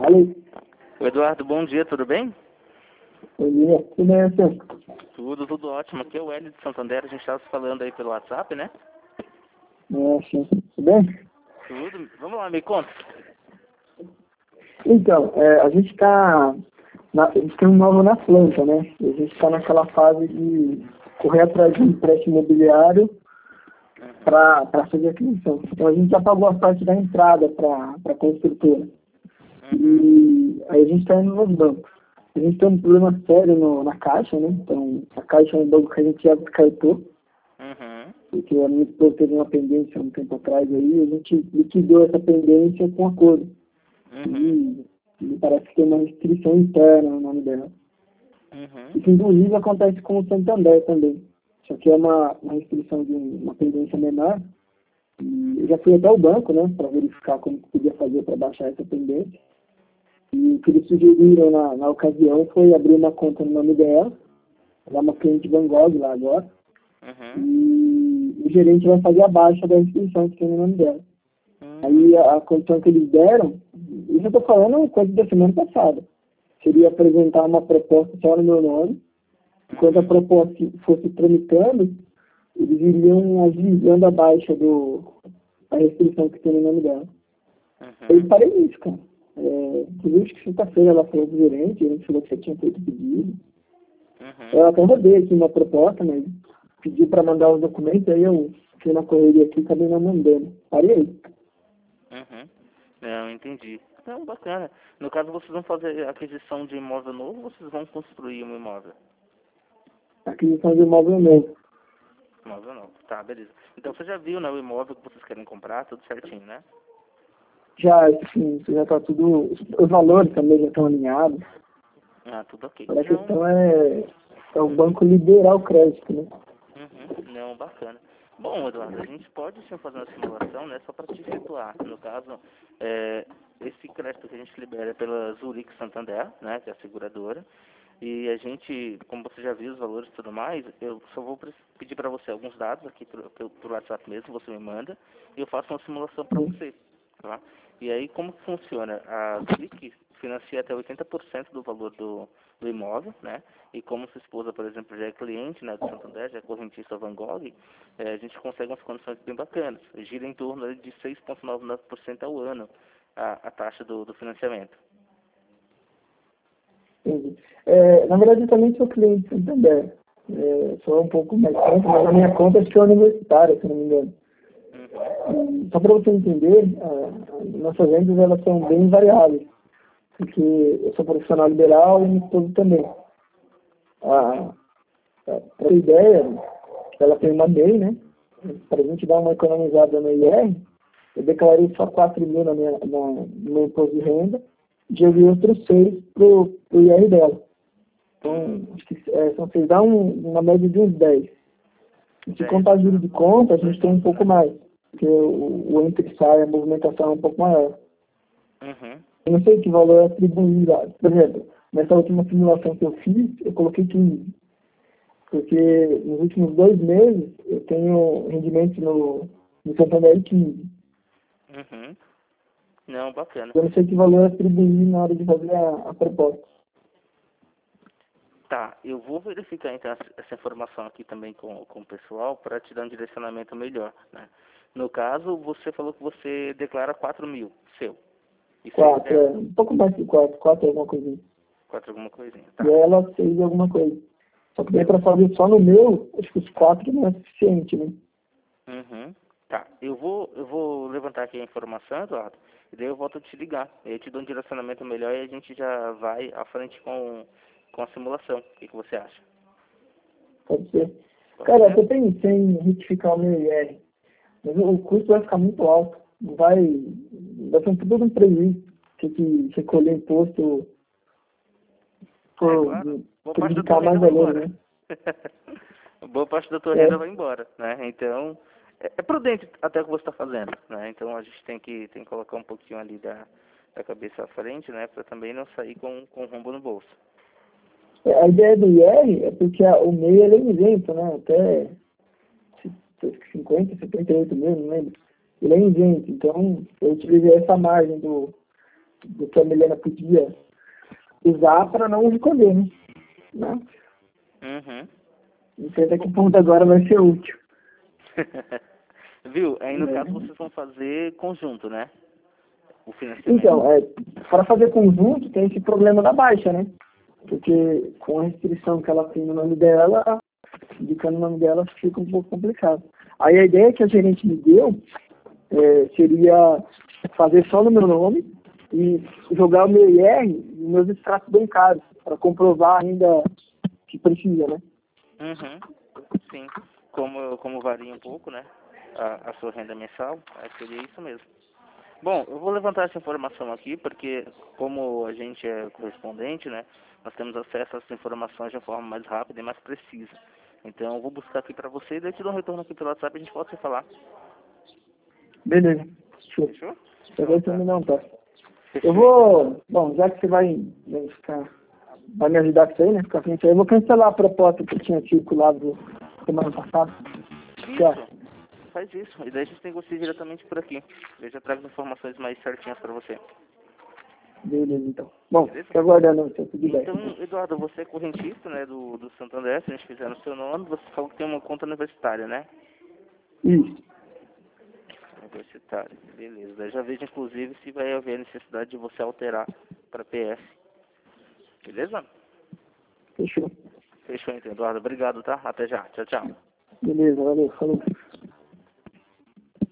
Alô, Eduardo, bom dia, tudo bem? bom dia. Tudo bem, senhor? Tudo ótimo. Aqui é o Hélio de Santander, a gente estava se falando aí pelo WhatsApp, né? Sim. Tudo bem? Tudo. Vamos lá, me conta. Então, a gente tem um novo na planta, né? E a gente está naquela fase de correr atrás de um empréstimo imobiliário para fazer a aquisição. Então, a gente já pagou a parte da entrada para a construtora. E aí a gente está indo nos bancos. A gente tem um problema sério na Caixa, né? Então, a Caixa é um banco que a gente já descartou, porque a minha esposa teve uma pendência há um tempo atrás aí, a gente liquidou essa pendência com acordo. E parece que tem uma restrição interna no nome dela. Isso, inclusive, acontece com o Santander também. Só que é uma restrição de uma pendência menor. E eu já fui até o banco, né, para verificar como que podia fazer para baixar essa pendência. E o que eles sugeriram na ocasião foi abrir uma conta no nome dela. Ela é uma cliente Van Gogh lá agora. E o gerente vai fazer a baixa da restrição que tem no nome dela. Aí a condição que eles deram, isso eu estou falando coisa da semana passada, seria apresentar uma proposta só no meu nome. Enquanto a proposta fosse tramitando, eles iriam agilizando a baixa da restrição que tem no nome dela. Eu parei nisso, cara. Inclusive, acho que sexta-feira ela falou do gerente, a gente falou que você tinha feito pedido. Eu até rodei aqui uma proposta, mas pediu para mandar os documentos, aí eu fiquei na correria aqui e acabei não mandando. Parei aí. Não, entendi. Não, bacana. No caso, vocês vão fazer aquisição de imóvel novo ou vocês vão construir um imóvel? Aquisição de imóvel novo. Imóvel novo. Tá, beleza. Então você já viu, né, o imóvel que vocês querem comprar, tudo certinho, né? Já, sim, isso já está tudo. Os valores também já estão alinhados. Ah, tudo ok. A questão é o banco liberar o crédito, né? Não, bacana. Bom, Eduardo, a gente pode sim fazer uma simulação, né, só para te situar. No caso, esse crédito que a gente libera é pela Zurich Santander, né, que é a seguradora. E a gente, como você já viu os valores e tudo mais, eu só vou pedir para você alguns dados aqui por WhatsApp mesmo, você me manda, e eu faço uma simulação para você, tá? E aí, como que funciona? A Zurich financia até 80% do valor do imóvel, né? E como sua esposa, por exemplo, já é cliente, né, do Santander, já é correntista Van Gogh, a gente consegue umas condições bem bacanas. Gira em torno ali de 6,99% ao ano a taxa do financiamento. Entendi. Na verdade, eu também sou cliente do Santander. Sou um pouco mais conta, mas a minha conta acho que é universitária, se não me engano. Só para você entender, nossas vendas elas são bem variáveis, porque eu sou profissional liberal e minha esposa também. Para ter ideia, ela tem uma MEI, né? Para a gente dar uma economizada no IR, eu declarei só 4 mil no meu imposto de renda, e joguei outros 6 pro IR dela. Então, acho que vocês dão uma média de uns 10. Se contar juros de conta, a gente tem um pouco mais, porque o entre e sai, a movimentação é um pouco maior. Eu não sei que valor é atribuído. Por exemplo, nessa última simulação que eu fiz, eu coloquei 15. Porque nos últimos 2 meses eu tenho rendimento no Santander 15. Não, bacana. Eu não sei que valor atribuir na hora de fazer a proposta. Tá, eu vou verificar então essa informação aqui também com o pessoal para te dar um direcionamento melhor, né? No caso, você falou que você declara 4 mil, seu. Isso 4, um pouco mais que 4. 4 é alguma coisinha. 4 alguma coisinha, tá. E ela 6 é alguma coisa. Só que daí para fazer só no meu, acho que os 4 não é suficiente, né? Tá, eu vou levantar aqui a informação, Eduardo, e daí eu volto a te ligar. Eu te dou um direcionamento melhor e a gente já vai à frente com a simulação. O que você acha? Pode ser. Cara, eu até pensei em retificar o meu IR, mas o custo vai ficar muito alto. Vai ser um prejuízo ter que recolher imposto Claro. Boa parte da tua indicar mais renda vai valor, embora. né? Boa parte da tua renda vai embora, né? Então, é prudente até o que você está fazendo, né? Então, a gente tem que colocar um pouquinho ali da cabeça à frente, né? Para também não sair com rombo no bolso. A ideia do IR é porque o MEI ele é isento, né? Até 50, 78 mil, não lembro. Ele é isento. Então, eu utilizei essa margem do que a Milena podia usar para não escolher, né? Uhum. Não sei até que ponto agora vai ser útil. Viu? Aí no caso vocês vão fazer conjunto, né? O financiamento. Então, para fazer conjunto tem esse problema da baixa, né? Porque com a restrição que ela tem no nome dela, indicando o nome dela, fica um pouco complicado. Aí a ideia que a gerente me deu seria fazer só no meu nome e jogar o meu IR e meus extratos bancários, para comprovar ainda que precisa, né? Uhum. Sim. Como varia um pouco, né? A sua renda mensal, aí seria isso mesmo. Bom, eu vou levantar essa informação aqui, porque como a gente é correspondente, né? Nós temos acesso a essas informações de uma forma mais rápida e mais precisa. Então eu vou buscar aqui para você e daí te dou um retorno aqui pelo WhatsApp e a gente pode se falar. Beleza. Show. Fechou? Eu vou terminar um teste. Fechou. Eu vou, bom, já que você vai me ajudar com isso aí, né? Ficar frente aí, eu vou cancelar a proposta que eu tinha circulado semana passada. Isso. Faz isso. E daí a gente negocia diretamente por aqui. Eu já trago informações mais certinhas para você. Beleza, então. Bom, Beleza? fico aguardando o seu feedback. Então, Eduardo, você é correntista, né, do Santander, se a gente fizer no seu nome, você falou que tem uma conta universitária, né? Isso. Universitária, beleza. Daí já vejo, inclusive, se vai haver necessidade de você alterar para PS. Beleza? Fechou. Fechou, então, Eduardo. Obrigado, tá? Até já. Tchau, tchau. Beleza, valeu. Falou.